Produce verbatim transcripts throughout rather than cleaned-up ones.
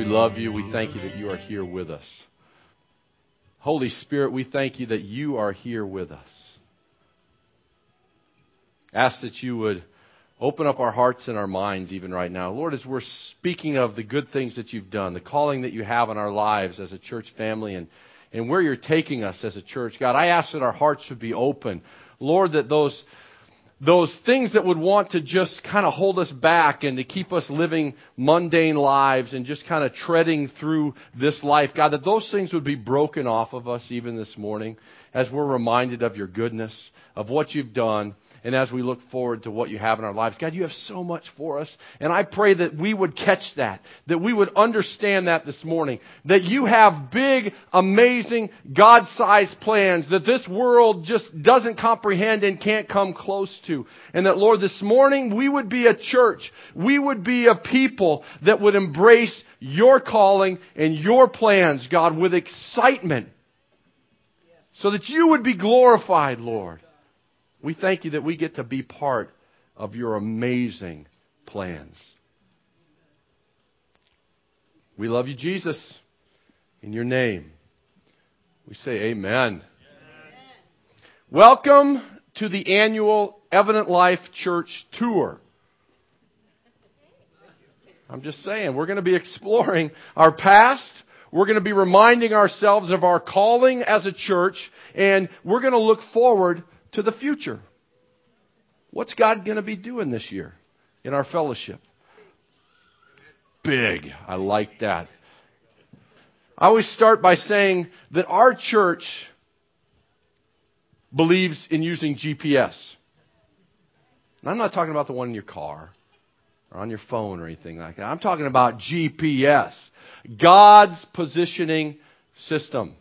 love you. We thank you that you are here with us. Holy Spirit, we thank you that you are here with us. Ask that you would open up our hearts and our minds even right now. Lord, as we're speaking of the good things that you've done, the calling that you have in our lives as a church family, and, and where you're taking us as a church, God, I ask that our hearts would be open. Lord, that those, those things that would want to just kind of hold us back and to keep us living mundane lives and just kind of treading through this life, God, that those things would be broken off of us even this morning as we're reminded of your goodness, of what you've done, and as we look forward to what you have in our lives. God, you have so much for us. And I pray that we would catch that, that we would understand that this morning, that you have big, amazing, God-sized plans that this world just doesn't comprehend and can't come close to. And that, Lord, this morning we would be a church, we would be a people that would embrace your calling and your plans, God, with excitement, so that you would be glorified, Lord. We thank you that we get to be part of your amazing plans. We love you, Jesus. In your name, we say amen. Amen. Welcome to the annual Evident Life Church Tour. I'm just saying, we're going to be exploring our past. We're going to be reminding ourselves of our calling as a church, and we're going to look forward to the future. What's God going to be doing this year in our fellowship? Big. I like that. I always start by saying that our church believes in using G P S. And I'm not talking about the one in your car or on your phone or anything like that. I'm talking about G P S, God's positioning system.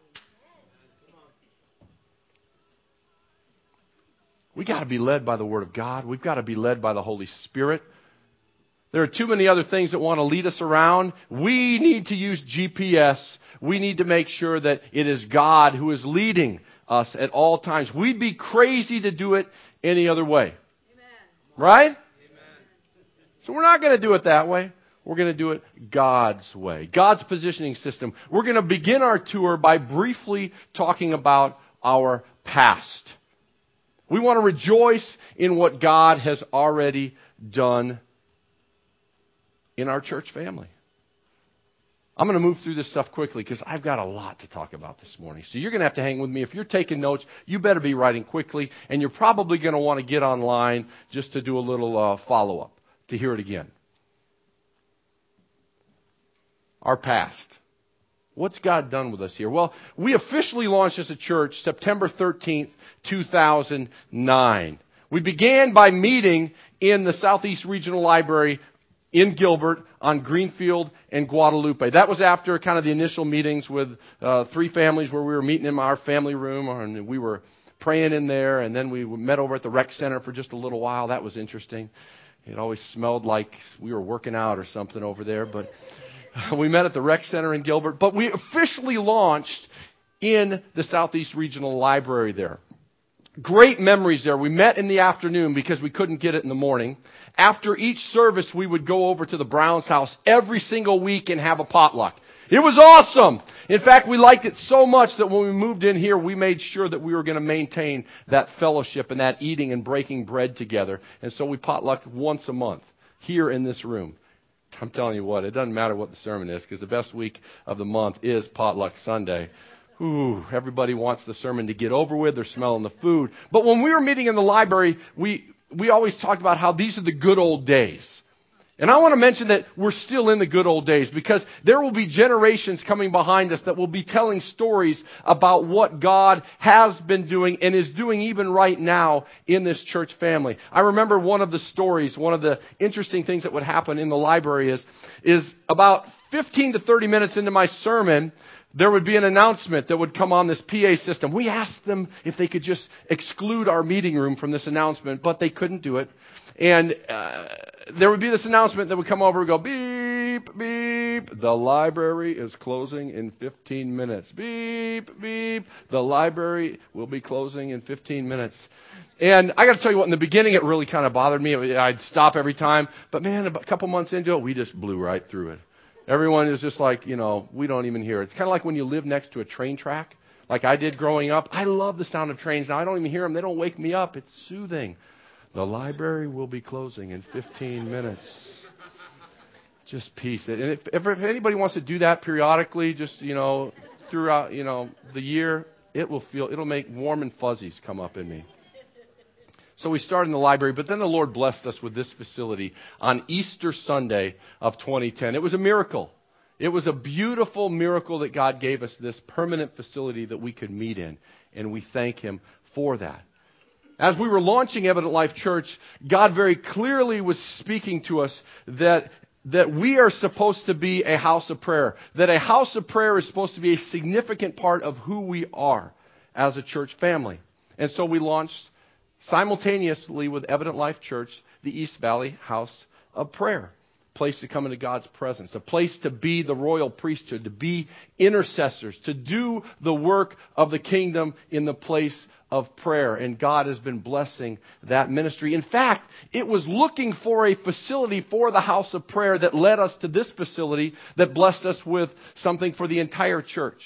We got to be led by the Word of God. We've got to be led by the Holy Spirit. There are too many other things that want to lead us around. We need to use G P S. We need to make sure that it is God who is leading us at all times. We'd be crazy to do it any other way. Amen. Right? Amen. So we're not going to do it that way. We're going to do it God's way. God's positioning system. We're going to begin our tour by briefly talking about our past. We want to rejoice in what God has already done in our church family. I'm going to move through this stuff quickly because I've got a lot to talk about this morning. So you're going to have to hang with me. If you're taking notes, you better be writing quickly. And you're probably going to want to get online just to do a little uh, follow-up, to hear it again. Our past. What's God done with us here? Well, we officially launched as a church September thirteenth, two thousand nine. We began by meeting in the Southeast Regional Library in Gilbert on Greenfield and Guadalupe. That was after kind of the initial meetings with uh, three families where we were meeting in our family room, and we were praying in there, and then we met over at the rec center for just a little while. That was interesting. It always smelled like we were working out or something over there, but we met at the rec center in Gilbert. But we officially launched in the Southeast Regional Library there. Great memories there. We met in the afternoon because we couldn't get it in the morning. After each service, we would go over to the Browns house every single week and have a potluck. It was awesome. In fact, we liked it so much that when we moved in here, we made sure that we were going to maintain that fellowship and that eating and breaking bread together. And so we potlucked once a month here in this room. I'm telling you what, it doesn't matter what the sermon is, because the best week of the month is Potluck Sunday. Ooh, everybody wants the sermon to get over with. They're smelling the food. But when we were meeting in the library, we, we always talked about how these are the good old days. And I want to mention that we're still in the good old days, because there will be generations coming behind us that will be telling stories about what God has been doing and is doing even right now in this church family. I remember one of the stories, one of the interesting things that would happen in the library is, is about fifteen to thirty minutes into my sermon, there would be an announcement that would come on this P A system. We asked them if they could just exclude our meeting room from this announcement, but they couldn't do it. And uh, there would be this announcement that would come over and go, beep, beep, the library is closing in fifteen minutes. Beep, beep, the library will be closing in fifteen minutes. And I got to tell you what, in the beginning it really kind of bothered me. I'd stop every time. But man, a couple months into it, we just blew right through it. Everyone is just like, you know, we don't even hear it. It's kind of like when you live next to a train track, like I did growing up. I love the sound of trains. Now, I don't even hear them. They don't wake me up. It's soothing. The library will be closing in fifteen minutes. Just peace. And if, if anybody wants to do that periodically, just, you know, throughout, you know, the year, it will feel, it'll make warm and fuzzies come up in me. So we started in the library, but then the Lord blessed us with this facility on Easter Sunday of twenty ten. It was a miracle. It was a beautiful miracle that God gave us this permanent facility that we could meet in, and we thank Him for that. As we were launching Evident Life Church, God very clearly was speaking to us that that we are supposed to be a house of prayer, that a house of prayer is supposed to be a significant part of who we are as a church family. And so we launched simultaneously with Evident Life Church, the East Valley House of Prayer. A place to come into God's presence. A place to be the royal priesthood, to be intercessors, to do the work of the kingdom in the place of prayer. And God has been blessing that ministry. In fact, it was looking for a facility for the house of prayer that led us to this facility that blessed us with something for the entire church.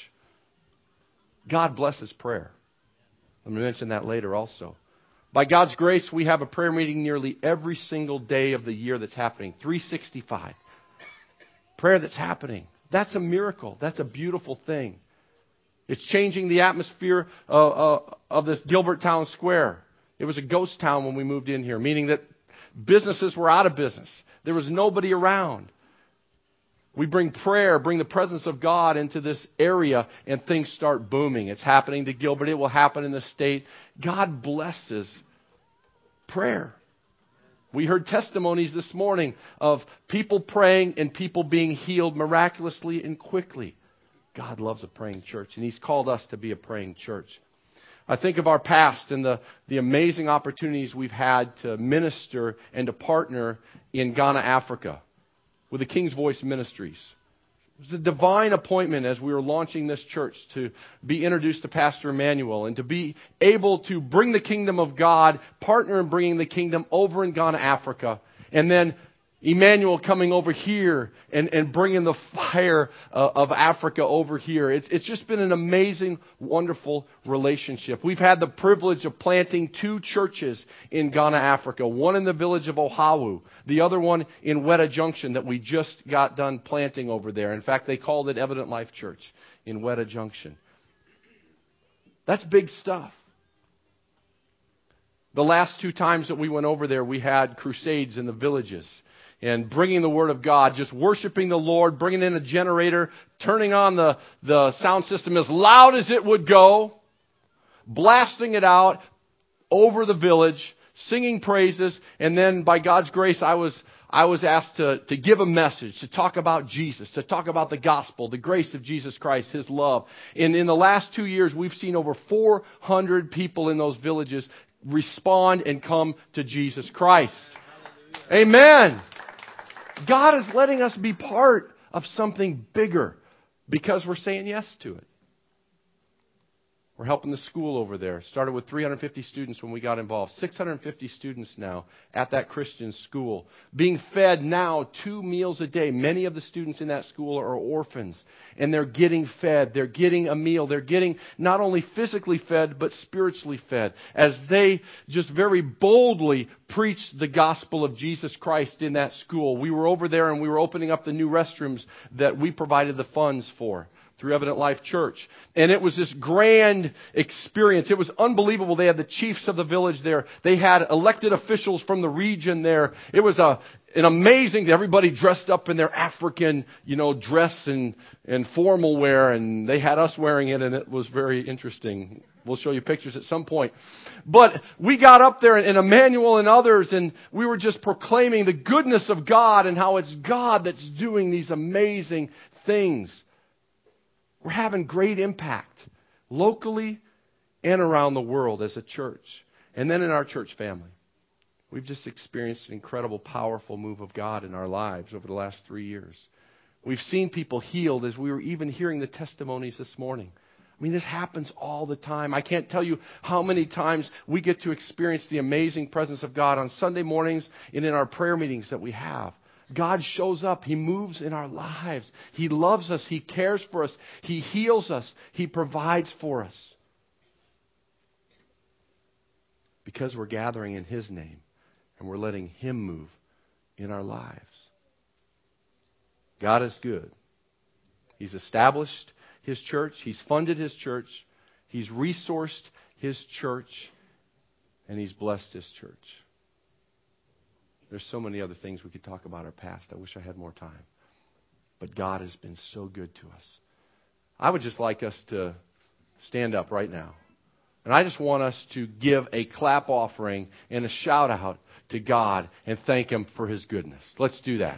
God blesses prayer. I'm going to mention that later also. By God's grace, we have a prayer meeting nearly every single day of the year that's happening. three sixty-five. Prayer that's happening. That's a miracle. That's a beautiful thing. It's changing the atmosphere uh, uh, of this Gilbert Town Square. It was a ghost town when we moved in here, meaning that businesses were out of business. There was nobody around. We bring prayer, bring the presence of God into this area, and things start booming. It's happening to Gilbert. It will happen in the state. God blesses prayer. We heard testimonies this morning of people praying and people being healed miraculously and quickly. God loves a praying church, and He's called us to be a praying church. I think of our past and the, the amazing opportunities we've had to minister and to partner in Ghana, Africa, with the King's Voice Ministries. It was a divine appointment as we were launching this church to be introduced to Pastor Emmanuel and to be able to bring the kingdom of God, partner in bringing the kingdom over in Ghana, Africa, and then Emmanuel coming over here and, and bringing the fire uh, of Africa over here. It's, it's just been an amazing, wonderful relationship. We've had the privilege of planting two churches in Ghana, Africa. One in the village of Ohawu. The other one in Weta Junction that we just got done planting over there. In fact, they called it Evident Life Church in Weta Junction. That's big stuff. The last two times that we went over there, we had crusades in the villages. And bringing the Word of God, just worshiping the Lord, bringing in a generator, turning on the, the sound system as loud as it would go, blasting it out over the village, singing praises, and then by God's grace, I was I was asked to, to give a message, to talk about Jesus, to talk about the gospel, the grace of Jesus Christ, His love. And in the last two years, we've seen over four hundred people in those villages respond and come to Jesus Christ. Amen. God is letting us be part of something bigger because we're saying yes to it. We're helping the school over there. Started with three hundred fifty students when we got involved. six hundred fifty students now at that Christian school. Being fed now two meals a day. Many of the students in that school are orphans. And they're getting fed. They're getting a meal. They're getting not only physically fed, but spiritually fed. As they just very boldly preach the gospel of Jesus Christ in that school. We were over there and we were opening up the new restrooms that we provided the funds for through Evident Life Church. And it was this grand experience. It was unbelievable. They had the chiefs of the village there. They had elected officials from the region there. It was a an amazing, everybody dressed up in their African, you know, dress and, and formal wear. And they had us wearing it, and it was very interesting. We'll show you pictures at some point. But we got up there, and Emmanuel and others, and we were just proclaiming the goodness of God and how it's God that's doing these amazing things. We're having great impact locally and around the world as a church. And then in our church family. We've just experienced an incredible, powerful move of God in our lives over the last three years. We've seen people healed as we were even hearing the testimonies this morning. I mean, this happens all the time. I can't tell you how many times we get to experience the amazing presence of God on Sunday mornings and in our prayer meetings that we have. God shows up. He moves in our lives. He loves us. He cares for us. He heals us. He provides for us. Because we're gathering in His name and we're letting Him move in our lives. God is good. He's established His church. He's funded His church. He's resourced His church. And He's blessed His church. There's so many other things we could talk about our past. I wish I had more time. But God has been so good to us. I would just like us to stand up right now. And I just want us to give a clap offering and a shout out to God and thank Him for His goodness. Let's do that.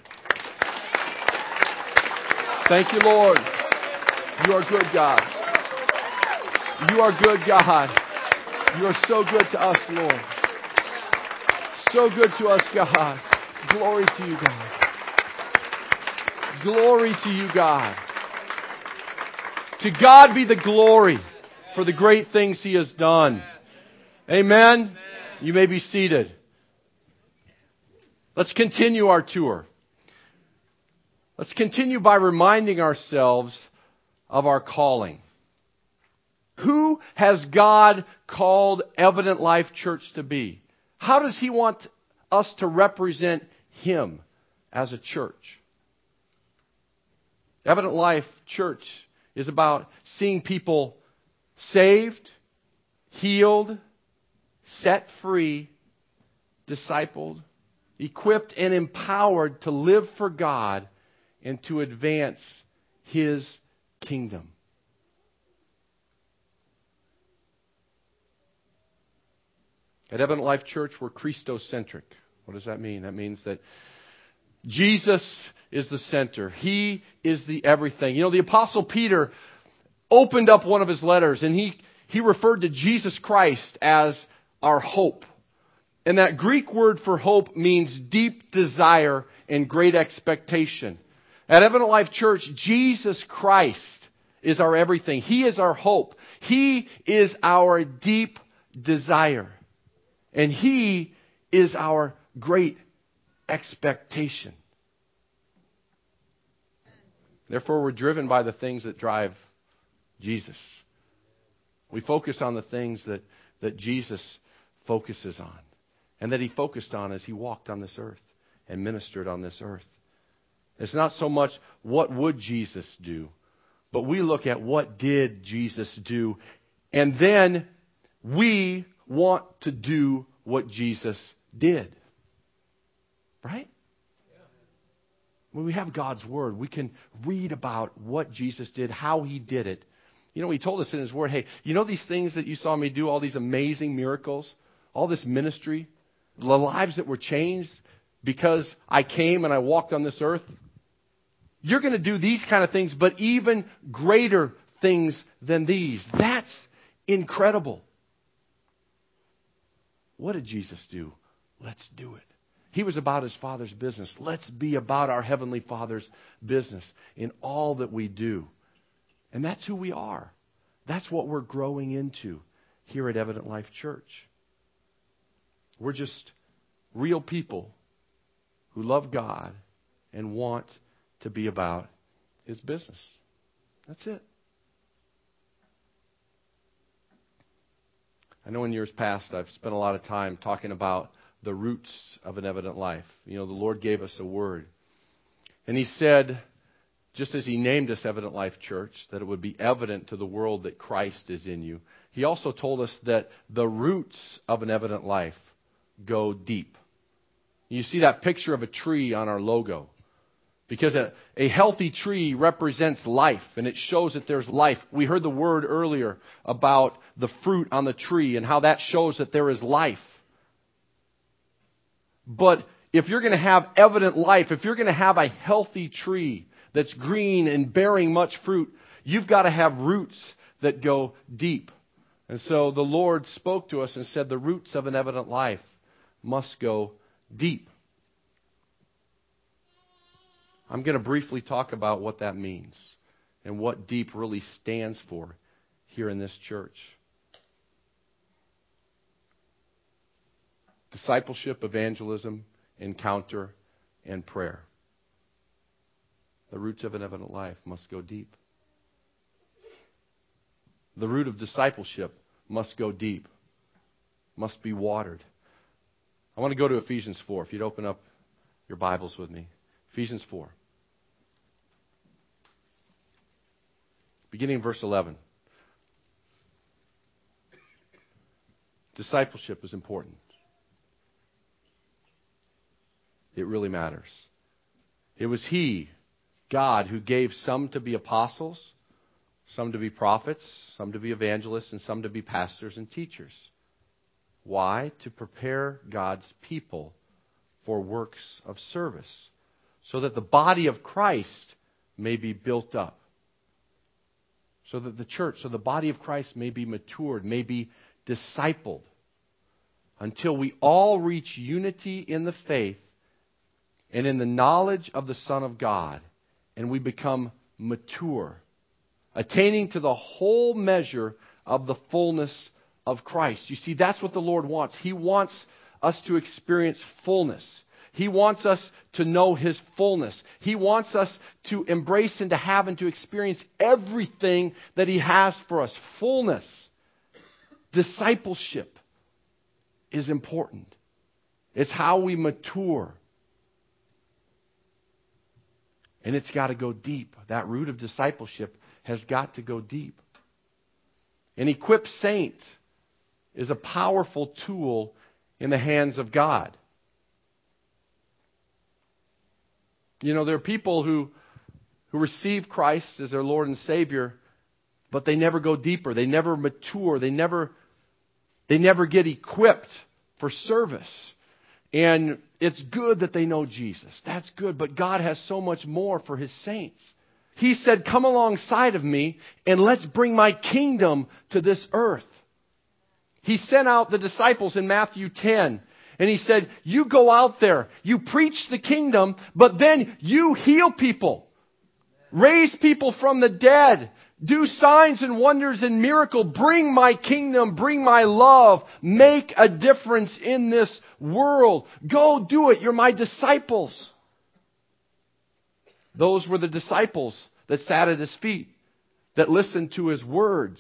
Thank you, Lord. You are good, God. You are good, God. You are so good to us, Lord. So good to us, God. Glory to you, God. Glory to you, God. To God be the glory for the great things He has done. Amen. You may be seated. Let's continue our tour. Let's continue by reminding ourselves of our calling. Who has God called Evident Life Church to be? How does He want us to represent Him as a church? Evident Life Church is about seeing people saved, healed, set free, discipled, equipped and empowered to live for God and to advance His kingdom. At Evident Life Church, we're Christocentric. What does that mean? That means that Jesus is the center. He is the everything. You know, the Apostle Peter opened up one of his letters and he, he referred to Jesus Christ as our hope. And that Greek word for hope means deep desire and great expectation. At Evident Life Church, Jesus Christ is our everything. He is our hope. He is our deep desire. And He is our great expectation. Therefore, we're driven by the things that drive Jesus. We focus on the things that, that Jesus focuses on. And that He focused on as He walked on this earth and ministered on this earth. It's not so much what would Jesus do, but we look at what did Jesus do. And then we want to do what Jesus did. Right? When we have God's Word, we can read about what Jesus did, how He did it. You know, He told us in His Word, hey, you know these things that you saw me do, all these amazing miracles, all this ministry, the lives that were changed because I came and I walked on this earth? You're going to do these kind of things, but even greater things than these. That's incredible. What did Jesus do? Let's do it. He was about His Father's business. Let's be about our Heavenly Father's business in all that we do. And that's who we are. That's what we're growing into here at Evident Life Church. We're just real people who love God and want to be about His business. That's it. I know in years past I've spent a lot of time talking about the roots of an evident life. You know, the Lord gave us a word. And He said, just as He named us Evident Life Church, that it would be evident to the world that Christ is in you. He also told us that the roots of an evident life go deep. You see that picture of a tree on our logo. Because a, a healthy tree represents life, and it shows that there's life. We heard the word earlier about the fruit on the tree and how that shows that there is life. But if you're going to have evident life, if you're going to have a healthy tree that's green and bearing much fruit, you've got to have roots that go deep. And so the Lord spoke to us and said the roots of an evident life must go deep. I'm going to briefly talk about what that means and what deep really stands for here in this church. Discipleship, evangelism, encounter, and prayer. The roots of an evident life must go deep. The root of discipleship must go deep, must be watered. I want to go to Ephesians four. If you'd open up your Bibles with me. Ephesians four. Beginning in verse eleven. Discipleship is important. It really matters. It was He, God, who gave some to be apostles, some to be prophets, some to be evangelists, and some to be pastors and teachers. Why? To prepare God's people for works of service, so that the body of Christ may be built up. So that the church, so the body of Christ may be matured, may be discipled, until we all reach unity in the faith and in the knowledge of the Son of God, and we become mature, attaining to the whole measure of the fullness of Christ. You see, that's what the Lord wants. He wants us to experience fullness. He wants us to know His fullness. He wants us to embrace and to have and to experience everything that He has for us. Fullness. Discipleship is important. It's how we mature. And it's got to go deep. That root of discipleship has got to go deep. An equipped saint is a powerful tool in the hands of God. You know, there are people who, who receive Christ as their Lord and Savior, but they never go deeper. They never mature. They never, they never get equipped for service. And it's good that they know Jesus. That's good. But God has so much more for His saints. He said, come alongside of me and let's bring my kingdom to this earth. He sent out the disciples in Matthew ten. And He said, you go out there, you preach the kingdom, but then you heal people. Raise people from the dead. Do signs and wonders and miracles. Bring my kingdom. Bring my love. Make a difference in this world. Go do it. You're my disciples. Those were the disciples that sat at His feet, that listened to His words,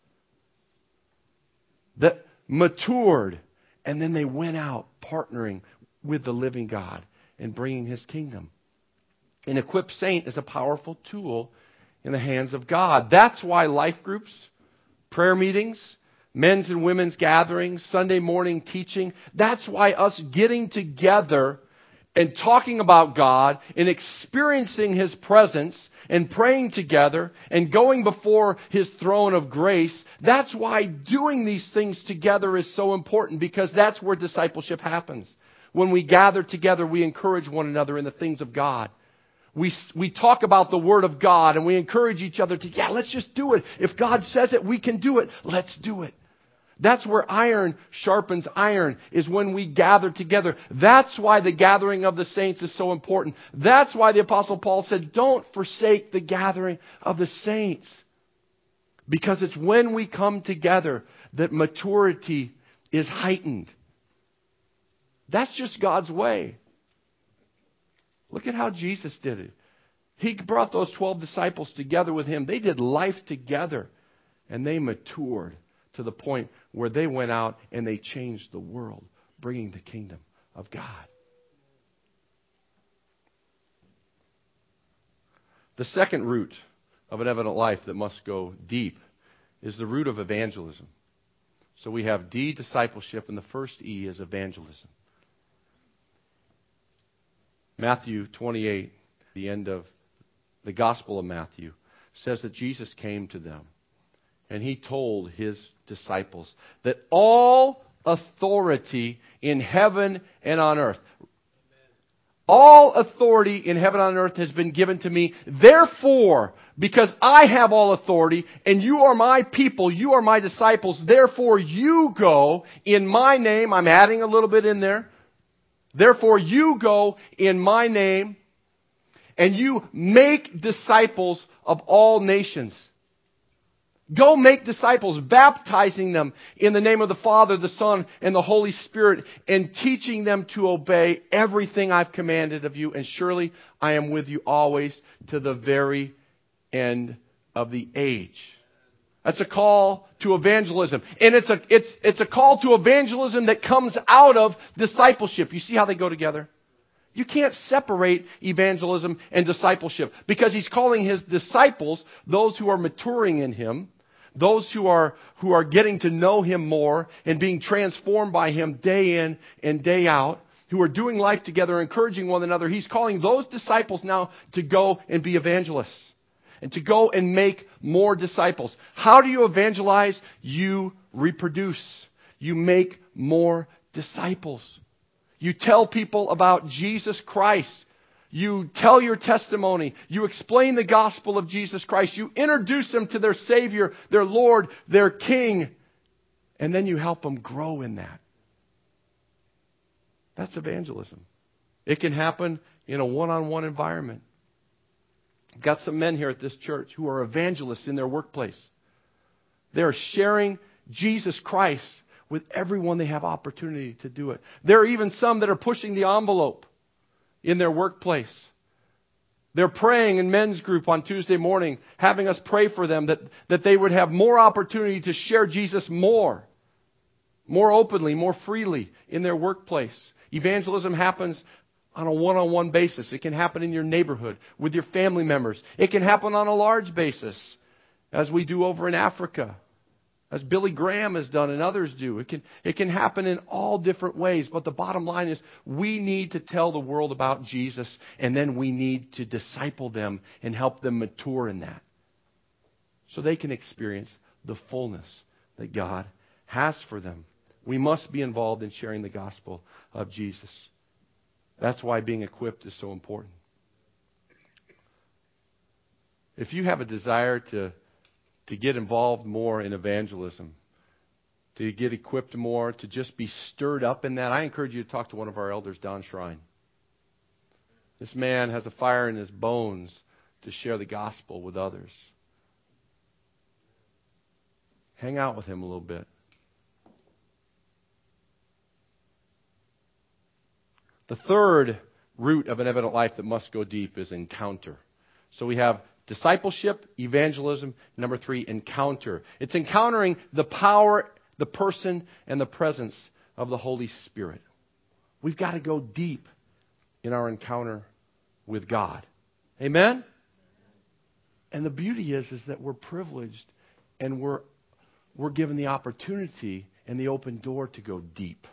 that matured, and then they went out partnering with the living God and bringing His kingdom. An equipped saint is a powerful tool in the hands of God. That's why life groups, prayer meetings, men's and women's gatherings, Sunday morning teaching, that's why us getting together and talking about God and experiencing His presence and praying together and going before His throne of grace, that's why doing these things together is so important, because that's where discipleship happens. When we gather together, we encourage one another in the things of God. We, we talk about the Word of God and we encourage each other to, yeah, let's just do it. If God says it, we can do it. Let's do it. That's where iron sharpens iron, is when we gather together. That's why the gathering of the saints is so important. That's why the Apostle Paul said, don't forsake the gathering of the saints. Because it's when we come together that maturity is heightened. That's just God's way. Look at how Jesus did it. He brought those twelve disciples together with Him. They did life together. And they matured to the point where they went out and they changed the world, bringing the kingdom of God. The second root of an evident life that must go deep is the root of evangelism. So we have D, discipleship, and the first E is evangelism. Matthew twenty-eight, the end of the Gospel of Matthew, says that Jesus came to them and He told His disciples that all authority in heaven and on earth, all authority in heaven and on earth has been given to me. Therefore, because I have all authority and you are my people, you are my disciples, therefore you go in my name. I'm adding a little bit in there. Therefore you go in my name and you make disciples of all nations. Go make disciples, baptizing them in the name of the Father, the Son, and the Holy Spirit, and teaching them to obey everything I've commanded of you. And surely I am with you always to the very end of the age. That's a call to evangelism. And it's a, it's, it's a call to evangelism that comes out of discipleship. You see how they go together? You can't separate evangelism and discipleship, because He's calling His disciples, those who are maturing in Him, those who are, who are getting to know Him more and being transformed by Him day in and day out, who are doing life together, encouraging one another. He's calling those disciples now to go and be evangelists and to go and make more disciples. How do you evangelize? You reproduce. You make more disciples. You tell people about Jesus Christ. You tell your testimony. You explain the gospel of Jesus Christ. You introduce them to their Savior, their Lord, their King. And then you help them grow in that. That's evangelism. It can happen in a one-on-one environment. I've got some men here at this church who are evangelists in their workplace. They are sharing Jesus Christ with everyone they have opportunity to do it. There are even some that are pushing the envelope in their workplace. They're praying in men's group on Tuesday morning, having us pray for them that, that they would have more opportunity to share Jesus more, more openly, more freely in their workplace. Evangelism happens on a one-on-one basis. It can happen in your neighborhood, with your family members. It can happen on a large basis, as we do over in Africa, as Billy Graham has done and others do. It can, it can happen in all different ways. But the bottom line is, we need to tell the world about Jesus, and then we need to disciple them and help them mature in that, so they can experience the fullness that God has for them. We must be involved in sharing the gospel of Jesus. That's why being equipped is so important. If you have a desire to to get involved more in evangelism, to get equipped more, to just be stirred up in that, I encourage you to talk to one of our elders, Don Shrine. This man has a fire in his bones to share the gospel with others. Hang out with him a little bit. The third root of an evident life that must go deep is encounter. So we have discipleship, evangelism. Number three, encounter. It's encountering the power, the person, and the presence of the Holy Spirit. We've got to go deep in our encounter with God. Amen? And the beauty is, is that we're privileged and we're, we're given the opportunity and the open door to go deep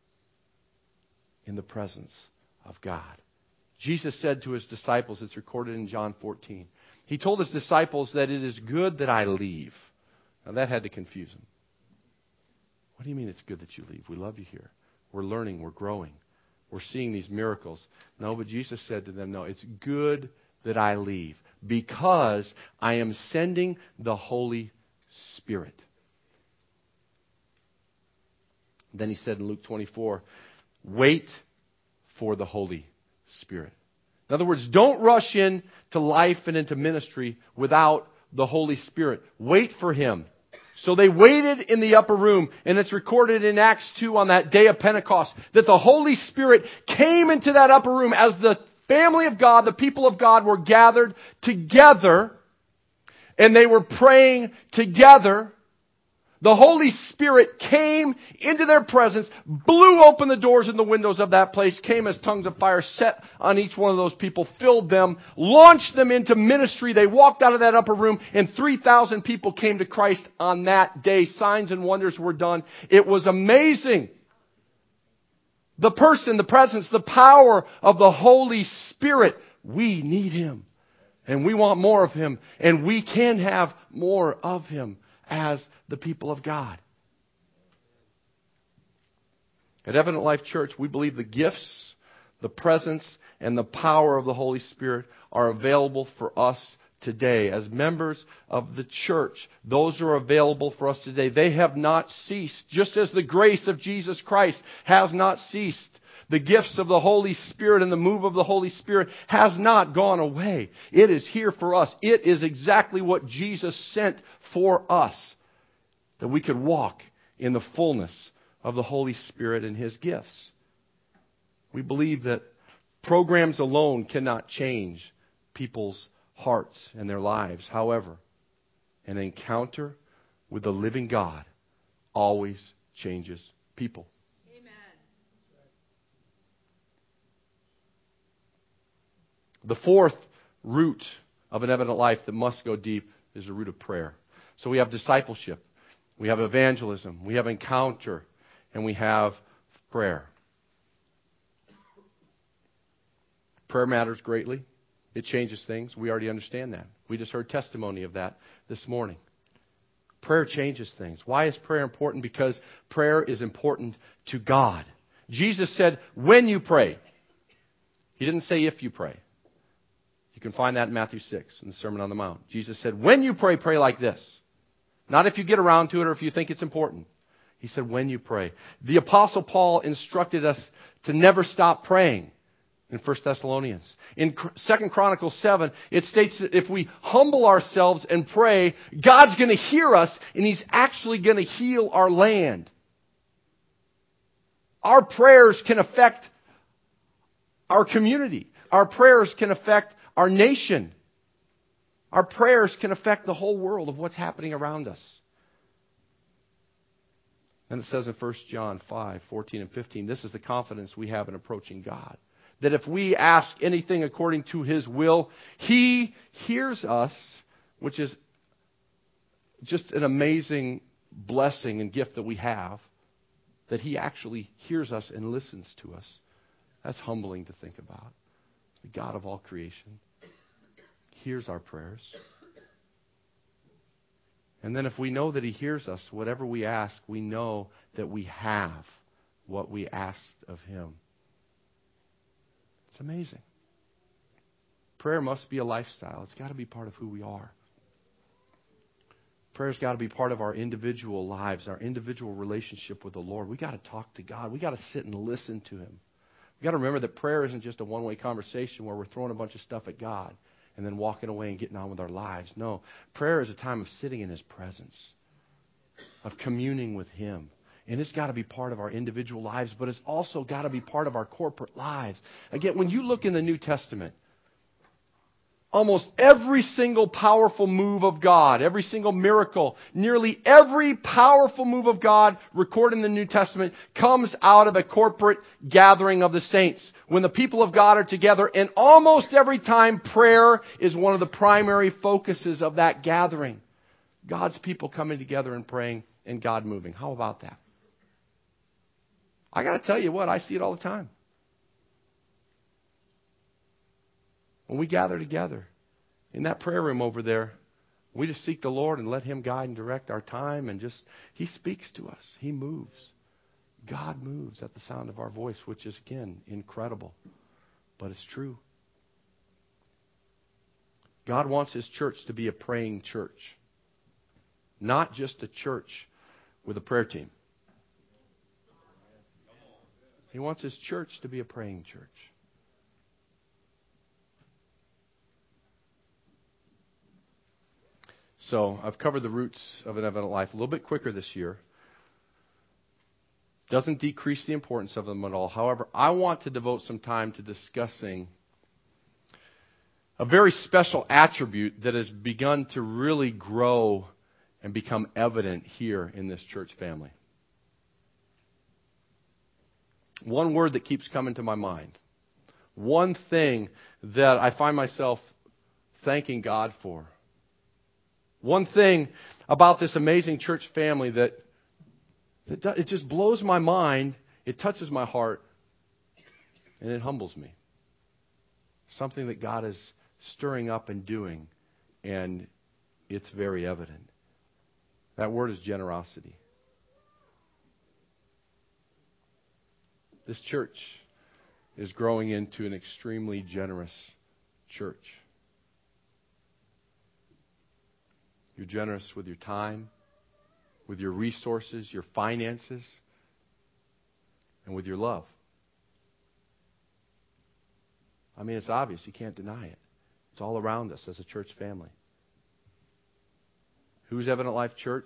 in the presence of God. Jesus said to His disciples, it's recorded in John fourteen, He told His disciples that it is good that I leave. Now that had to confuse them. What do you mean it's good that you leave? We love you here. We're learning. We're growing. We're seeing these miracles. No, but Jesus said to them, no, it's good that I leave, because I am sending the Holy Spirit. Then He said in Luke twenty-four, wait for the Holy Spirit. In other words, don't rush in to life and into ministry without the Holy Spirit. Wait for Him. So they waited in the upper room, and it's recorded in Acts two on that day of Pentecost that the Holy Spirit came into that upper room as the family of God, the people of God, were gathered together, and they were praying together. The Holy Spirit came into their presence, blew open the doors and the windows of that place, came as tongues of fire, set on each one of those people, filled them, launched them into ministry. They walked out of that upper room, and three thousand people came to Christ on that day. Signs and wonders were done. It was amazing. The person, the presence, the power of the Holy Spirit. We need Him, and we want more of Him, and we can have more of Him as the people of God. At Evident Life Church, we believe the gifts, the presence, and the power of the Holy Spirit are available for us today. As members of the church, those are available for us today. They have not ceased, just as the grace of Jesus Christ has not ceased. The gifts of the Holy Spirit and the move of the Holy Spirit has not gone away. It is here for us. It is exactly what Jesus sent for us, that we could walk in the fullness of the Holy Spirit and His gifts. We believe that programs alone cannot change people's hearts and their lives. However, an encounter with the living God always changes people. Amen. The fourth root of an evident life that must go deep is the root of prayer. So we have discipleship, we have evangelism, we have encounter, and we have prayer. Prayer matters greatly. It changes things. We already understand that. We just heard testimony of that this morning. Prayer changes things. Why is prayer important? Because prayer is important to God. Jesus said, when you pray. He didn't say if you pray. You can find that in Matthew six in the Sermon on the Mount. Jesus said, when you pray, pray like this. Not if you get around to it or if you think it's important. He said, when you pray. The Apostle Paul instructed us to never stop praying in First Thessalonians. In Second Chronicles seven, it states that if we humble ourselves and pray, God's going to hear us and He's actually going to heal our land. Our prayers can affect our community. Our prayers can affect our nation. Our prayers can affect the whole world of what's happening around us. And it says in First John five, fourteen and fifteen, this is the confidence we have in approaching God. That if we ask anything according to His will, He hears us, which is just an amazing blessing and gift that we have, that He actually hears us and listens to us. That's humbling to think about. The God of all creation hears our prayers. And then if we know that He hears us, whatever we ask, we know that we have what we asked of Him. It's amazing. Prayer must be a lifestyle. It's got to be part of who we are. Prayer's got to be part of our individual lives, our individual relationship with the Lord. We got to talk to God. We got to sit and listen to Him. We got to remember that prayer isn't just a one-way conversation where we're throwing a bunch of stuff at God and then walking away and getting on with our lives. No, prayer is a time of sitting in His presence, of communing with Him. And it's got to be part of our individual lives, but it's also got to be part of our corporate lives. Again, when you look in the New Testament, almost every single powerful move of God, every single miracle, nearly every powerful move of God recorded in the New Testament comes out of a corporate gathering of the saints. When the people of God are together, and almost every time prayer is one of the primary focuses of that gathering. God's people coming together and praying and God moving. How about that? I got to tell you what, I see it all the time. When we gather together in that prayer room over there, we just seek the Lord and let Him guide and direct our time, and just He speaks to us. He moves. God moves at the sound of our voice, which is, again, incredible. But it's true. God wants His church to be a praying church. Not just a church with a prayer team. He wants His church to be a praying church. So, I've covered the roots of an evident life a little bit quicker this year. Doesn't decrease the importance of them at all. However, I want to devote some time to discussing a very special attribute that has begun to really grow and become evident here in this church family. One word that keeps coming to my mind. One thing that I find myself thanking God for. One thing about this amazing church family that, that it just blows my mind, it touches my heart, and it humbles me. Something that God is stirring up and doing, and it's very evident. That word is generosity. This church is growing into an extremely generous church. You're generous with your time, with your resources, your finances, and with your love. I mean, it's obvious. You can't deny it. It's all around us as a church family. Who's Evident Life Church?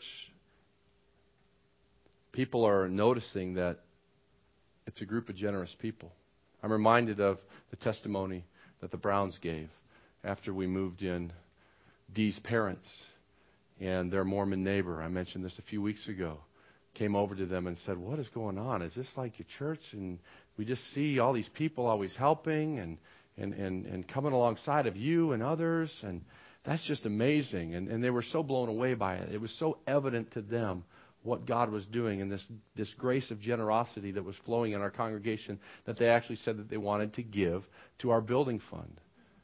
People are noticing that it's a group of generous people. I'm reminded of the testimony that the Browns gave after we moved in. Dee's parents and their Mormon neighbor, I mentioned this a few weeks ago, came over to them and said, "What is going on? Is this like your church? And we just see all these people always helping and and, and, and coming alongside of you and others. And that's just amazing." And, and they were so blown away by it. It was so evident to them what God was doing and this, this grace of generosity that was flowing in our congregation that they actually said that they wanted to give to our building fund.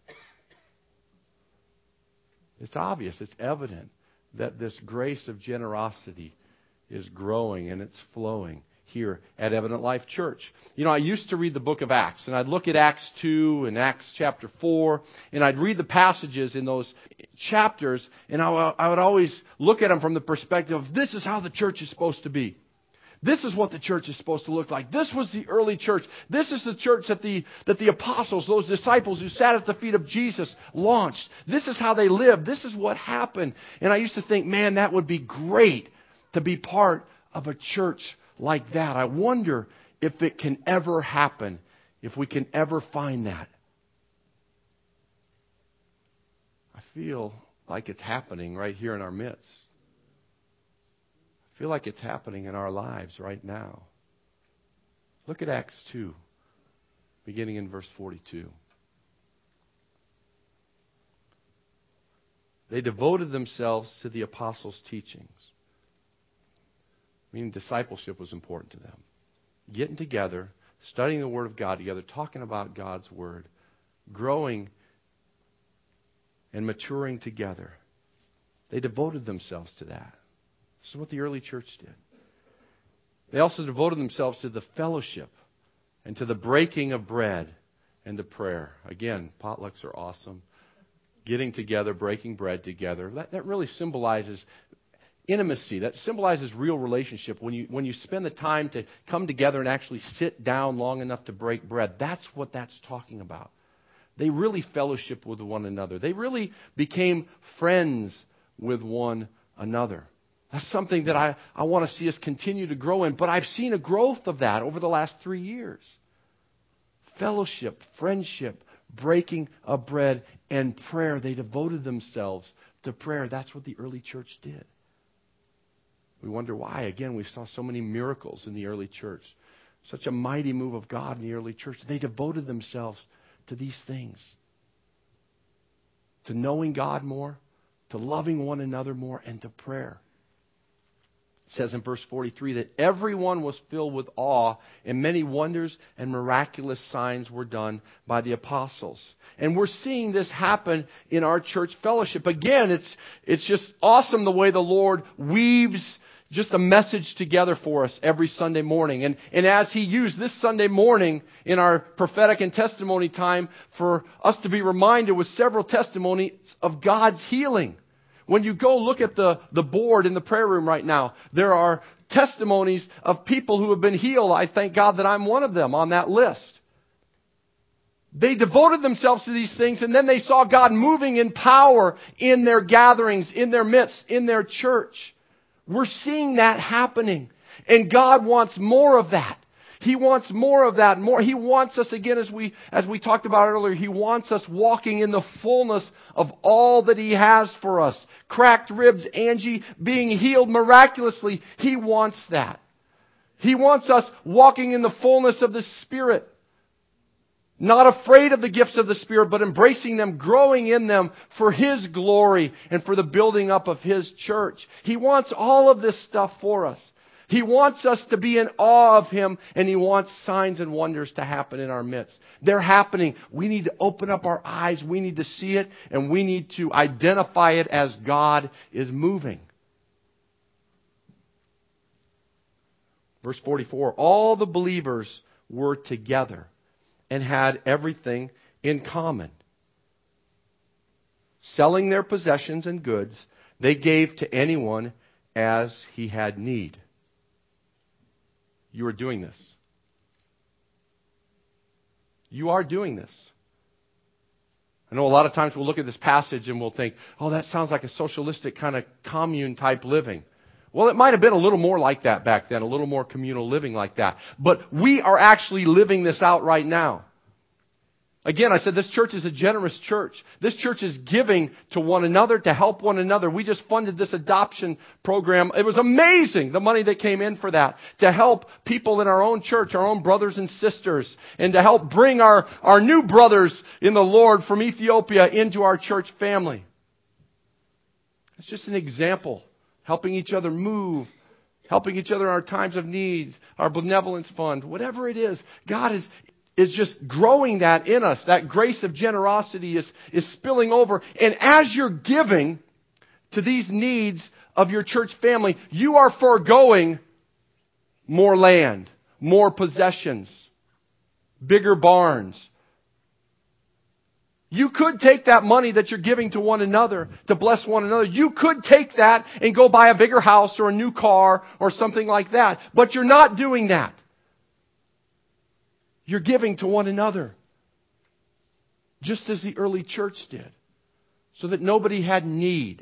It's obvious, it's evident that this grace of generosity is growing and it's flowing here at Evident Life Church. You know, I used to read the book of Acts, and I'd look at Acts two and Acts chapter four, and I'd read the passages in those chapters, and I, I would always look at them from the perspective of, this is how the church is supposed to be. This is what the church is supposed to look like. This was the early church. This is the church that the, that the apostles, those disciples who sat at the feet of Jesus, launched. This is how they lived. This is what happened. And I used to think, man, that would be great to be part of a church like that. I wonder if it can ever happen, if we can ever find that. I feel like it's happening right here in our midst. I feel like it's happening in our lives right now. Look at Acts two, beginning in verse forty-two. They devoted themselves to the apostles' teachings. Meaning discipleship was important to them. Getting together, studying the Word of God together, talking about God's Word, growing and maturing together. They devoted themselves to that. This is what the early church did. They also devoted themselves to the fellowship and to the breaking of bread and to prayer. Again, potlucks are awesome. Getting together, breaking bread together. That, that really symbolizes intimacy. That symbolizes real relationship. When you when you spend the time to come together and actually sit down long enough to break bread, that's what that's talking about. They really fellowship with one another. They really became friends with one another. That's something that I, I want to see us continue to grow in. But I've seen a growth of that over the last three years. Fellowship, friendship, breaking of bread, and prayer. They devoted themselves to prayer. That's what the early church did. We wonder why. Again, we saw so many miracles in the early church. Such a mighty move of God in the early church. They devoted themselves to these things. To knowing God more, to loving one another more, and to prayer. It says in verse forty-three that everyone was filled with awe, and many wonders and miraculous signs were done by the apostles. And we're seeing this happen in our church fellowship. Again, it's it's just awesome the way the Lord weaves just a message together for us every Sunday morning. And, and as He used this Sunday morning in our prophetic and testimony time for us to be reminded with several testimonies of God's healing. When you go look at the, the board in the prayer room right now, there are testimonies of people who have been healed. I thank God that I'm one of them on that list. They devoted themselves to these things, and then they saw God moving in power in their gatherings, in their midst, in their church. We're seeing that happening. And God wants more of that. He wants more of that. More. He wants us, again, as we as we talked about earlier, He wants us walking in the fullness of all that He has for us. Cracked ribs, Angie being healed miraculously. He wants that. He wants us walking in the fullness of the Spirit. Not afraid of the gifts of the Spirit, but embracing them, growing in them for His glory and for the building up of His church. He wants all of this stuff for us. He wants us to be in awe of Him, and He wants signs and wonders to happen in our midst. They're happening. We need to open up our eyes. We need to see it, and we need to identify it as God is moving. Verse forty-four, all the believers were together and had everything in common. Selling their possessions and goods, they gave to anyone as he had need. You are doing this. You are doing this. I know a lot of times we'll look at this passage and we'll think, oh, that sounds like a socialistic kind of commune type living. Well, it might have been a little more like that back then, a little more communal living like that. But we are actually living this out right now. Again, I said this church is a generous church. This church is giving to one another to help one another. We just funded this adoption program. It was amazing, the money that came in for that, to help people in our own church, our own brothers and sisters, and to help bring our, our new brothers in the Lord from Ethiopia into our church family. It's just an example. Helping each other move, helping each other in our times of need, our benevolence fund, whatever it is, God is, is just growing that in us. That grace of generosity is, is spilling over. And as you're giving to these needs of your church family, you are foregoing more land, more possessions, bigger barns. You could take that money that you're giving to one another to bless one another. You could take that and go buy a bigger house or a new car or something like that. But you're not doing that. You're giving to one another. Just as the early church did. So that nobody had need.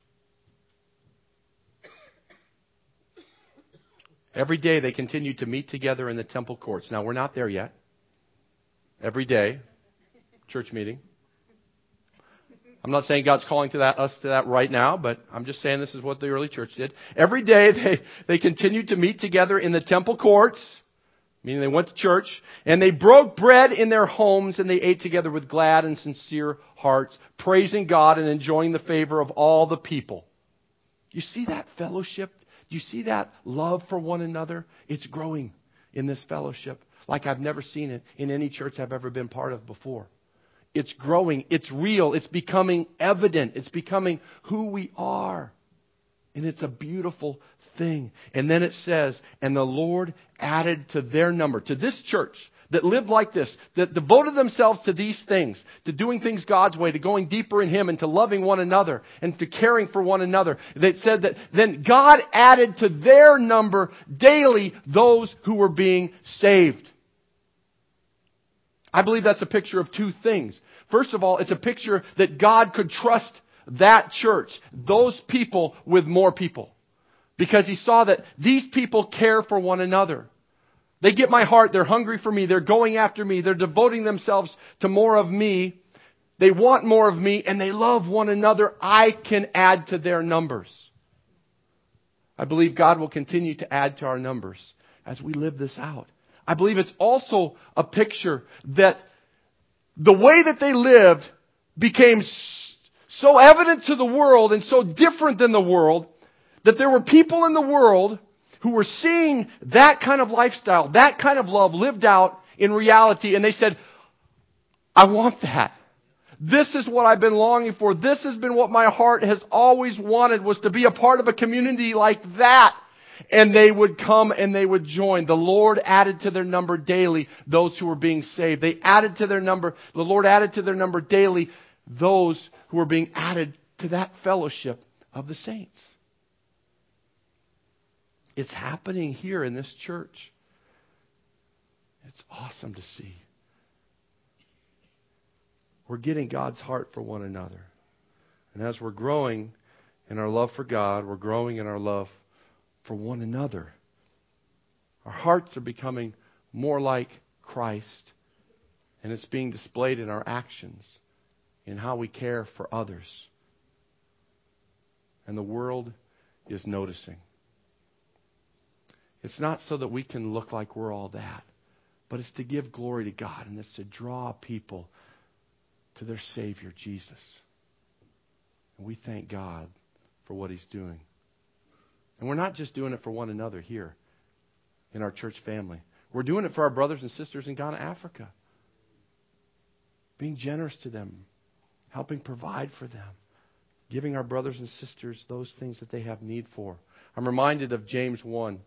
Every day they continued to meet together in the temple courts. Now we're not there yet. Every day. Church meeting. I'm not saying God's calling to that, us to that right now, but I'm just saying this is what the early church did. Every day they, they continued to meet together in the temple courts, meaning they went to church, and they broke bread in their homes and they ate together with glad and sincere hearts, praising God and enjoying the favor of all the people. You see that fellowship? You see that love for one another? It's growing in this fellowship like I've never seen it in any church I've ever been part of before. It's growing. It's real. It's becoming evident. It's becoming who we are. And it's a beautiful thing. And then it says, and the Lord added to their number, to this church that lived like this, that devoted themselves to these things, to doing things God's way, to going deeper in Him and to loving one another and to caring for one another. That said that then God added to their number daily those who were being saved. I believe that's a picture of two things. First of all, it's a picture that God could trust that church, those people, with more people. Because He saw that these people care for one another. They get my heart. They're hungry for me. They're going after me. They're devoting themselves to more of me. They want more of me and they love one another. I can add to their numbers. I believe God will continue to add to our numbers as we live this out. I believe it's also a picture that the way that they lived became so evident to the world and so different than the world that there were people in the world who were seeing that kind of lifestyle, that kind of love lived out in reality. And they said, I want that. This is what I've been longing for. This has been what my heart has always wanted, was to be a part of a community like that. And they would come and they would join. The Lord added to their number daily those who were being saved. They added to their number, the Lord added to their number daily those who were being added to that fellowship of the saints. It's happening here in this church. It's awesome to see. We're getting God's heart for one another. And as we're growing in our love for God, we're growing in our love for one another. Our hearts are becoming more like Christ. And it's being displayed in our actions, in how we care for others. And the world is noticing. It's not so that we can look like we're all that, but it's to give glory to God, and it's to draw people to their Savior, Jesus. And we thank God for what He's doing. And we're not just doing it for one another here in our church family. We're doing it for our brothers and sisters in Ghana, Africa. Being generous to them, helping provide for them, giving our brothers and sisters those things that they have need for. I'm reminded of James one.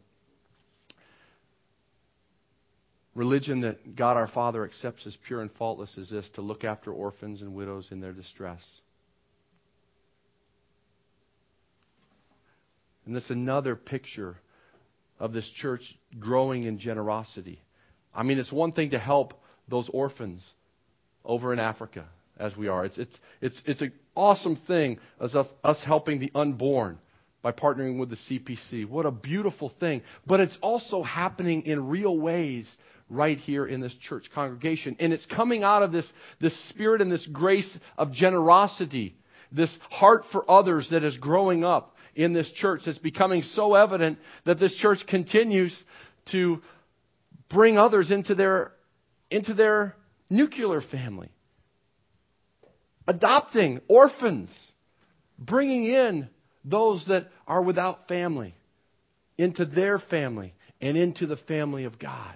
Religion that God our Father accepts as pure and faultless is this: to look after orphans and widows in their distress. And that's another picture of this church growing in generosity. I mean, it's one thing to help those orphans over in Africa as we are. It's it's it's it's an awesome thing as of us helping the unborn by partnering with the C P C. What a beautiful thing. But it's also happening in real ways right here in this church congregation. And it's coming out of this, this spirit and this grace of generosity, this heart for others that is growing up in this church. That's becoming so evident that this church continues to bring others into their, into their nuclear family. Adopting orphans, bringing in those that are without family into their family and into the family of God.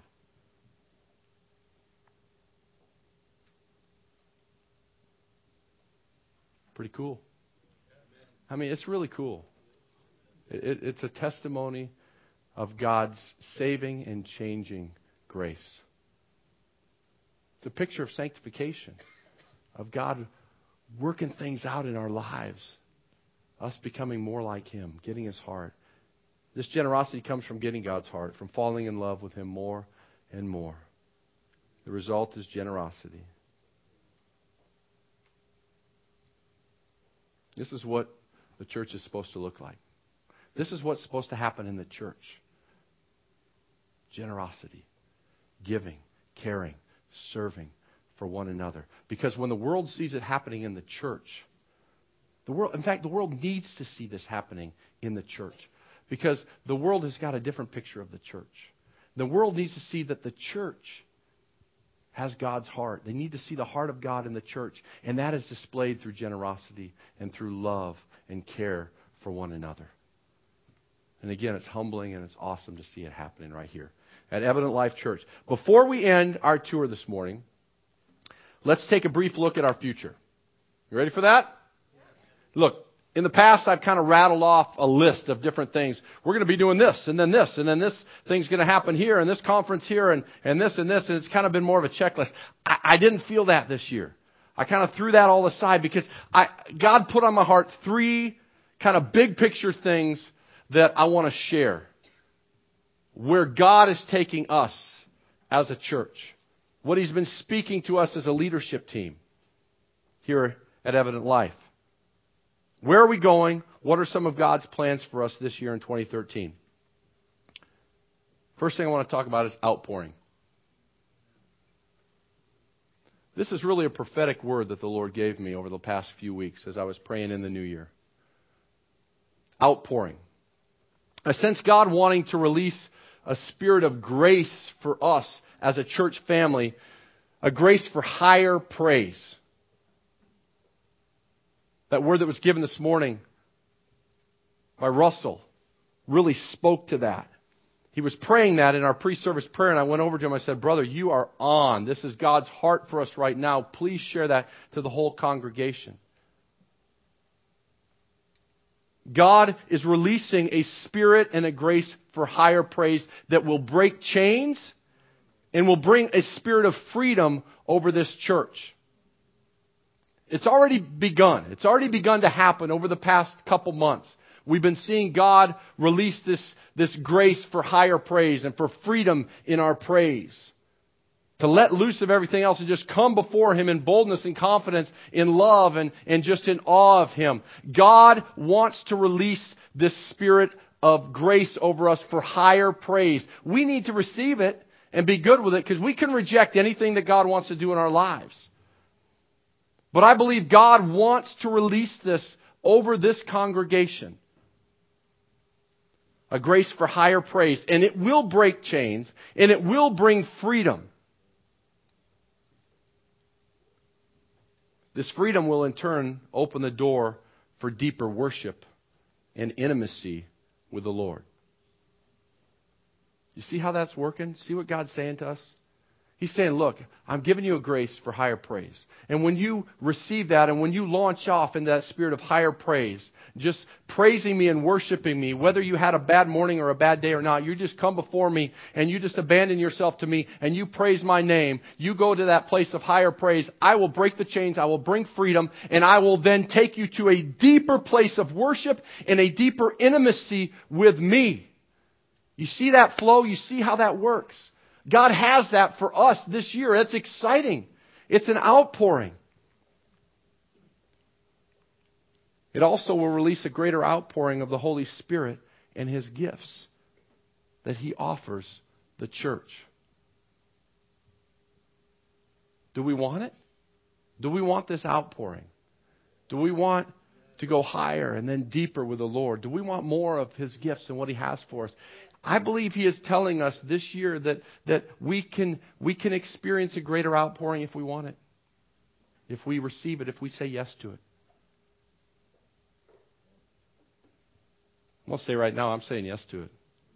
Pretty cool. I mean, it's really cool. It, it, it's a testimony of God's saving and changing grace. It's a picture of sanctification, of God working things out in our lives, us becoming more like Him, getting His heart. This generosity comes from getting God's heart, from falling in love with Him more and more. The result is generosity. This is what the church is supposed to look like. This is what's supposed to happen in the church. Generosity, giving, caring, serving for one another. Because when the world sees it happening in the church, the world, in fact, the world needs to see this happening in the church. Because the world has got a different picture of the church. The world needs to see that the church has God's heart. They need to see the heart of God in the church. And that is displayed through generosity and through love and care for one another. And again, it's humbling and it's awesome to see it happening right here at Evident Life Church. Before we end our tour this morning, let's take a brief look at our future. You ready for that? Look, in the past, I've kind of rattled off a list of different things. We're going to be doing this, and then this, and then this thing's going to happen here, and this conference here, and, and this and this, and it's kind of been more of a checklist. I, I didn't feel that this year. I kind of threw that all aside because I, God put on my heart three kind of big picture things that I want to share. Where God is taking us as a church. What He's been speaking to us as a leadership team here at Evident Life. Where are we going? What are some of God's plans for us this year in twenty thirteen? First thing I want to talk about is outpouring. This is really a prophetic word that the Lord gave me over the past few weeks as I was praying in the new year. Outpouring. I sense God wanting to release a spirit of grace for us as a church family, a grace for higher praise. That word that was given this morning by Russell really spoke to that. He was praying that in our pre-service prayer, and I went over to him. I said, "Brother, you are on. This is God's heart for us right now. Please share that to the whole congregation." God is releasing a spirit and a grace for higher praise that will break chains and will bring a spirit of freedom over this church. It's already begun. It's already begun to happen over the past couple months. We've been seeing God release this, this grace for higher praise and for freedom in our praise. To let loose of everything else and just come before Him in boldness and confidence, in love and, and just in awe of Him. God wants to release this spirit of grace over us for higher praise. We need to receive it and be good with it because we can reject anything that God wants to do in our lives. But I believe God wants to release this over this congregation. A grace for higher praise. And it will break chains. And it will bring freedom. This freedom will in turn open the door for deeper worship and intimacy with the Lord. You see how that's working? See what God's saying to us? He's saying, look, I'm giving you a grace for higher praise. And when you receive that and when you launch off into that spirit of higher praise, just praising me and worshiping me, whether you had a bad morning or a bad day or not, you just come before me and you just abandon yourself to me and you praise my name. You go to that place of higher praise. I will break the chains. I will bring freedom. And I will then take you to a deeper place of worship and a deeper intimacy with me. You see that flow? You see how that works? God has that for us this year. It's exciting. It's an outpouring. It also will release a greater outpouring of the Holy Spirit and His gifts that He offers the church. Do we want it? Do we want this outpouring? Do we want to go higher and then deeper with the Lord? Do we want more of His gifts and what He has for us? I believe He is telling us this year that, that we can, we can experience a greater outpouring if we want it. If we receive it, if we say yes to it. I'm going to say right now, I'm saying yes to it.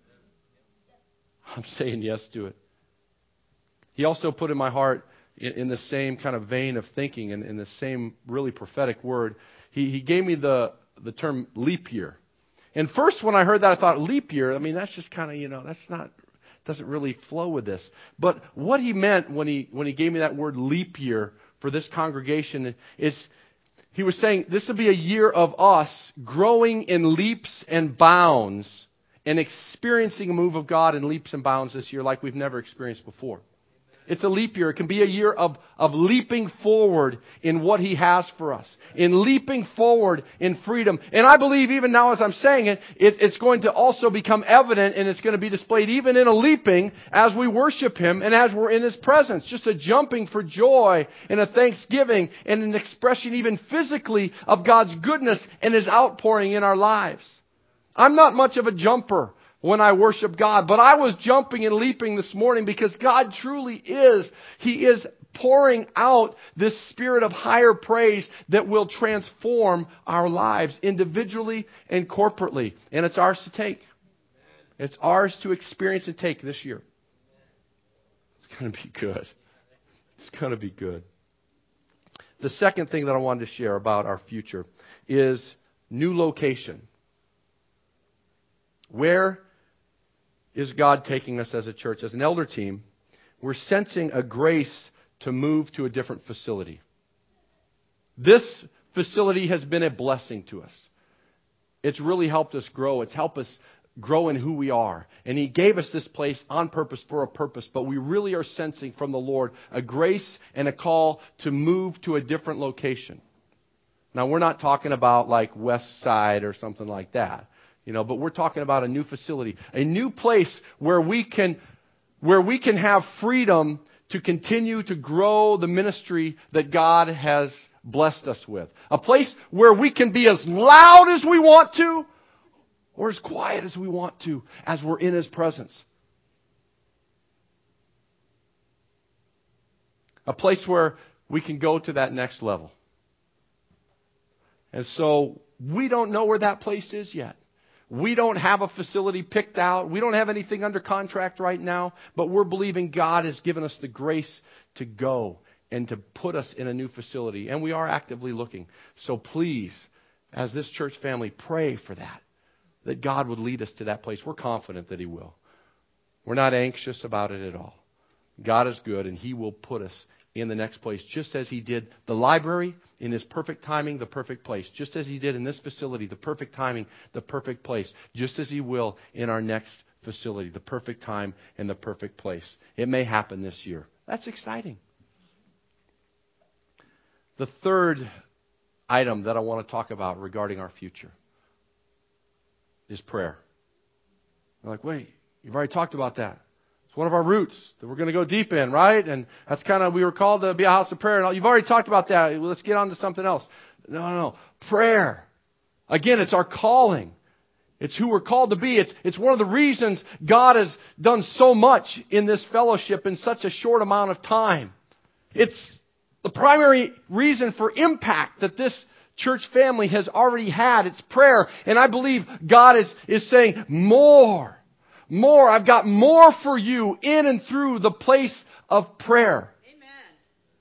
I'm saying yes to it. He also put in my heart, in, in the same kind of vein of thinking, and in the same really prophetic word, he, he gave me the, the term leap year. And first when I heard that, I thought, leap year, I mean, that's just kind of, you know, that's not, doesn't really flow with this. But what he meant when he when he gave me that word leap year for this congregation is, he was saying this will be a year of us growing in leaps and bounds and experiencing a move of God in leaps and bounds this year like we've never experienced before. It's a leap year. It can be a year of, of leaping forward in what He has for us. In leaping forward in freedom. And I believe even now as I'm saying it, it, it's going to also become evident and it's going to be displayed even in a leaping as we worship Him and as we're in His presence. Just a jumping for joy and a thanksgiving and an expression even physically of God's goodness and His outpouring in our lives. I'm not much of a jumper when I worship God, but I was jumping and leaping this morning because God truly is. He is pouring out this spirit of higher praise that will transform our lives individually and corporately. And it's ours to take. It's ours to experience and take this year. It's going to be good. It's going to be good. The second thing that I wanted to share about our future is new location. Where is God taking us as a church? As an elder team, we're sensing a grace to move to a different facility. This facility has been a blessing to us. It's really helped us grow. It's helped us grow in who we are. And He gave us this place on purpose for a purpose. But we really are sensing from the Lord a grace and a call to move to a different location. Now, we're not talking about like West Side or something like that. You know, but we're talking about a new facility, a new place where we can, where we can have freedom to continue to grow the ministry that God has blessed us with. A place where we can be as loud as we want to or as quiet as we want to as we're in His presence. A place where we can go to that next level. And so we don't know where that place is yet. We don't have a facility picked out. We don't have anything under contract right now. But we're believing God has given us the grace to go and to put us in a new facility. And we are actively looking. So please, as this church family, pray for that. That God would lead us to that place. We're confident that He will. We're not anxious about it at all. God is good and He will put us in the next place, just as He did the library in His perfect timing, the perfect place. Just as He did in this facility, the perfect timing, the perfect place. Just as He will in our next facility, the perfect time and the perfect place. It may happen this year. That's exciting. The third item that I want to talk about regarding our future is prayer. You're like, wait, you've already talked about that. It's one of our roots that we're going to go deep in, right? And that's kind of, we were called to be a house of prayer. And all. You've already talked about that. Let's get on to something else. No, no, no. Prayer. Again, it's our calling. It's who we're called to be. It's, it's one of the reasons God has done so much in this fellowship in such a short amount of time. It's the primary reason for impact that this church family has already had. It's prayer. And I believe God is, is saying, more. More. I've got more for you in and through the place of prayer. Amen.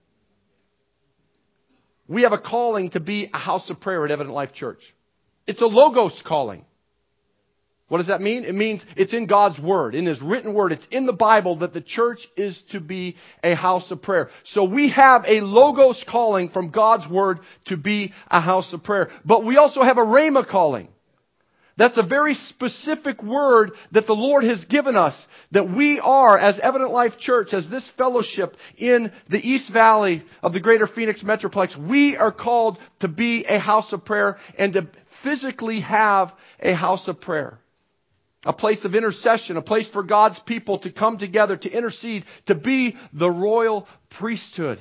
We have a calling to be a house of prayer at Evident Life Church. It's a Logos calling. What does that mean? It means it's in God's Word, in His written Word. It's in the Bible that the church is to be a house of prayer. So we have a Logos calling from God's Word to be a house of prayer. But we also have a Rhema calling. That's a very specific word that the Lord has given us, that we are, as Evident Life Church, as this fellowship in the East Valley of the greater Phoenix Metroplex, we are called to be a house of prayer and to physically have a house of prayer. A place of intercession, a place for God's people to come together, to intercede, to be the royal priesthood.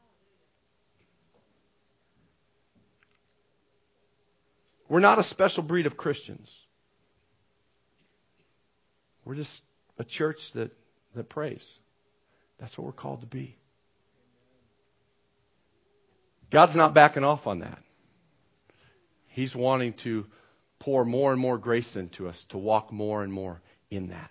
We're not a special breed of Christians. We're just a church that, that prays. That's what we're called to be. God's not backing off on that. He's wanting to pour more and more grace into us, to walk more and more in that.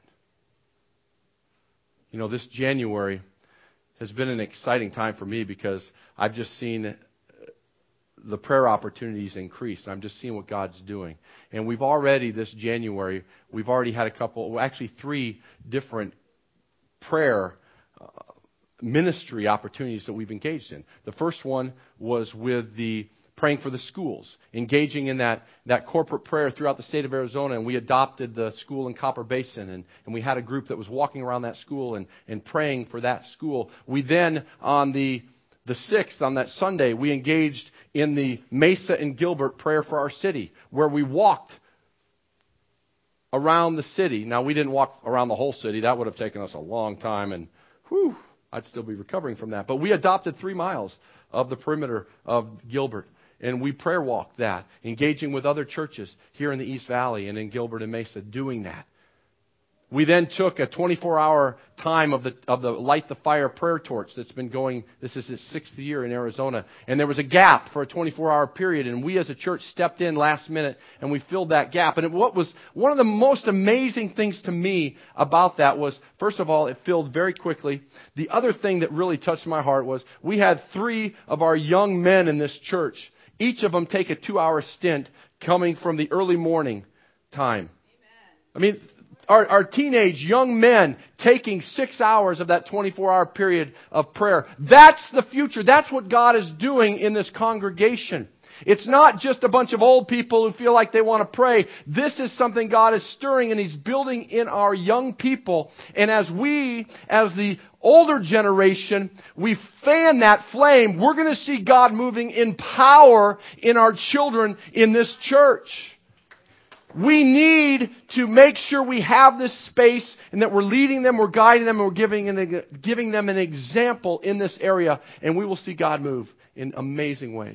You know, this January has been an exciting time for me because I've just seen the prayer opportunities increase. I'm just seeing what God's doing. And we've already, this January, we've already had a couple, well, actually three different prayer uh, ministry opportunities that we've engaged in. The first one was with the praying for the schools, engaging in that, that corporate prayer throughout the state of Arizona. And we adopted the school in Copper Basin, and, and we had a group that was walking around that school and, and praying for that school. We then, on the The sixth, on that Sunday, we engaged in the Mesa and Gilbert prayer for our city, where we walked around the city. Now, we didn't walk around the whole city. That would have taken us a long time, and whew, I'd still be recovering from that. But we adopted three miles of the perimeter of Gilbert, and we prayer walked that, engaging with other churches here in the East Valley and in Gilbert and Mesa, doing that. We then took a twenty-four hour time of the of the Light the Fire prayer torch that's been going, this is its sixth year in Arizona. And there was a gap for a twenty-four hour period, and we as a church stepped in last minute and we filled that gap. And it, what was one of the most amazing things to me about that was, first of all, it filled very quickly. The other thing that really touched my heart was we had three of our young men in this church, each of them take a two hour stint coming from the early morning time. Amen. I mean, Our, our teenage young men taking six hours of that twenty-four hour period of prayer. That's the future. That's what God is doing in this congregation. It's not just a bunch of old people who feel like they want to pray. This is something God is stirring and He's building in our young people. And as we, as the older generation, we fan that flame, we're going to see God moving in power in our children in this church. We need to make sure we have this space and that we're leading them, we're guiding them, and we're giving, an, giving them an example in this area. And we will see God move in amazing ways.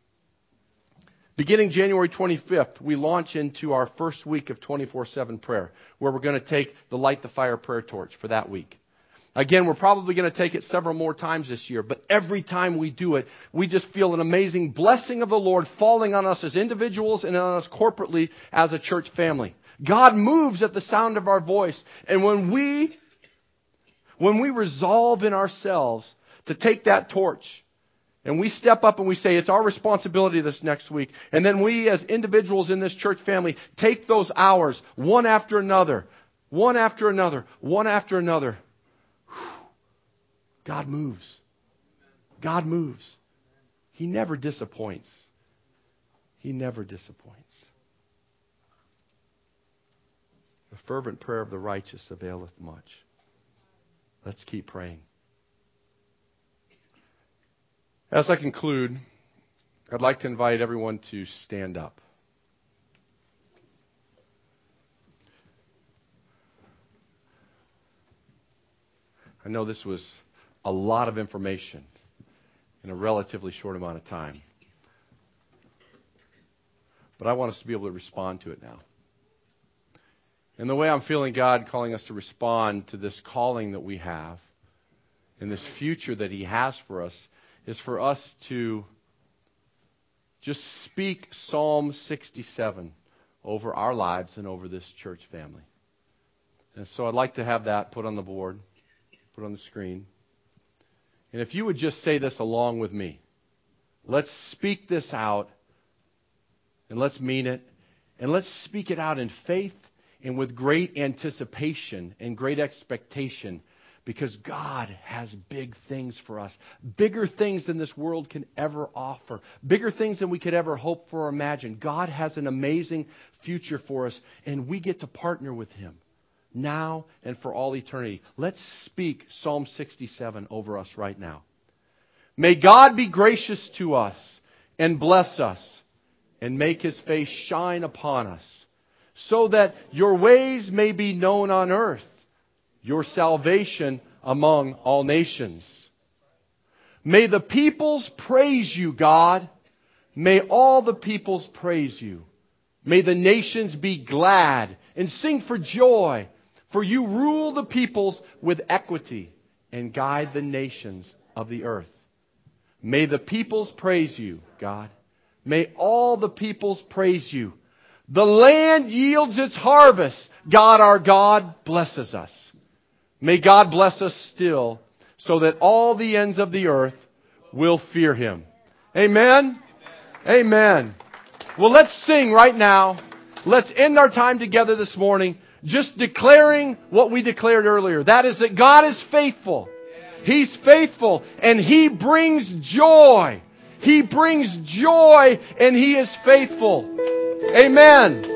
Beginning January twenty-fifth, we launch into our first week of twenty-four seven prayer, where we're going to take the Light the Fire prayer torch for that week. Again, we're probably going to take it several more times this year, but every time we do it, we just feel an amazing blessing of the Lord falling on us as individuals and on us corporately as a church family. God moves at the sound of our voice. And when we, when we resolve in ourselves to take that torch, and we step up and we say, it's our responsibility this next week. And then we as individuals in this church family take those hours, one after another, one after another, one after another. God moves. God moves. He never disappoints. He never disappoints. The fervent prayer of the righteous availeth much. Let's keep praying. As I conclude, I'd like to invite everyone to stand up. I know this was a lot of information in a relatively short amount of time. But I want us to be able to respond to it now. And the way I'm feeling God calling us to respond to this calling that we have and this future that He has for us is for us to just speak Psalm sixty-seven over our lives and over this church family. And so I'd like to have that put on the board, put on the screen. And if you would just say this along with me. Let's speak this out. And let's mean it. And let's speak it out in faith and with great anticipation and great expectation. Because God has big things for us. Bigger things than this world can ever offer. Bigger things than we could ever hope for or imagine. God has an amazing future for us, and we get to partner with Him now and for all eternity. Let's speak Psalm sixty-seven over us right now. May God be gracious to us and bless us and make His face shine upon us, so that your ways may be known on earth, your salvation among all nations. May the peoples praise you, God. May all the peoples praise you. May the nations be glad and sing for joy, for you rule the peoples with equity and guide the nations of the earth. May the peoples praise you, God. May all the peoples praise you. The land yields its harvest. God, our God, blesses us. May God bless us still, so that all the ends of the earth will fear Him. Amen? Amen. Well, let's sing right now. Let's end our time together this morning just declaring what we declared earlier. That is that God is faithful. He's faithful and He brings joy. He brings joy and He is faithful. Amen.